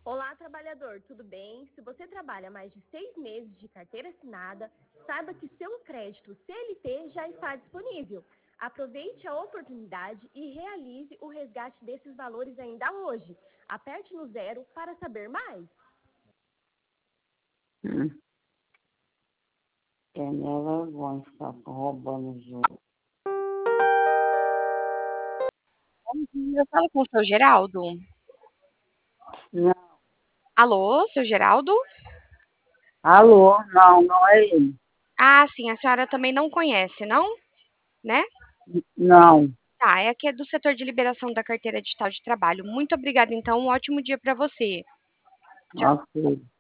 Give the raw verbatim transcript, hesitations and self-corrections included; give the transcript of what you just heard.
Olá, trabalhador, tudo bem? Se você trabalha mais de seis meses de carteira assinada, saiba que seu crédito C L T já está disponível. Aproveite a oportunidade e realize o resgate desses valores ainda hoje. Aperte no zero para saber mais. Hum. Tem vergonha de ficar roubando os outros. Bom dia, eu falo com o seu Geraldo. Não. Alô, seu Geraldo? Alô? Não, não é ele. Ah, sim, a senhora também não conhece, não? Né? Não. Tá, é aqui é do setor de liberação da carteira digital de trabalho. Muito obrigada, então, um ótimo dia para você. Tchau. Ok.